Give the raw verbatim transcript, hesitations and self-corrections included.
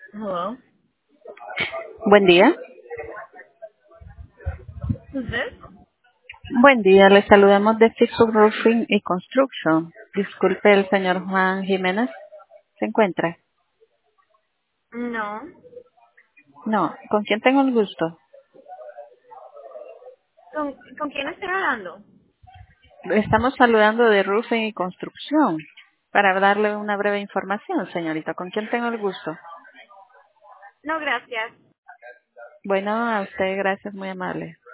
Hello. Buen día. Who's this? Buen día, le saludamos de Fixed Roofing y Construction. Disculpe, el señor Juan Jiménez se encuentra. No. No, ¿con quién tengo el gusto? ¿Con, ¿Con quién estoy hablando? Estamos saludando de Roofing y Construcción para darle una breve información, señorita. ¿Con quién tengo el gusto? No, gracias. Bueno, a usted, gracias, muy amable.